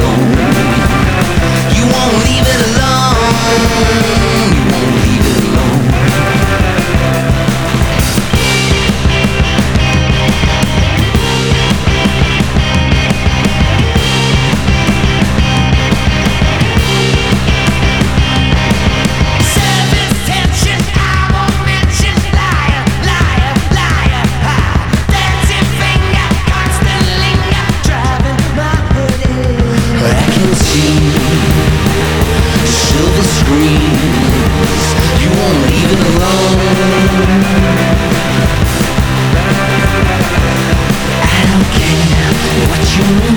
alone. You won't leave it alone. You won't leave it alone. Surface tension, I won't mention. Liar, liar, liar. Dancing finger, constant linger, driving my hood in. I can see silver screens. You won't leave it alone. I don't care what you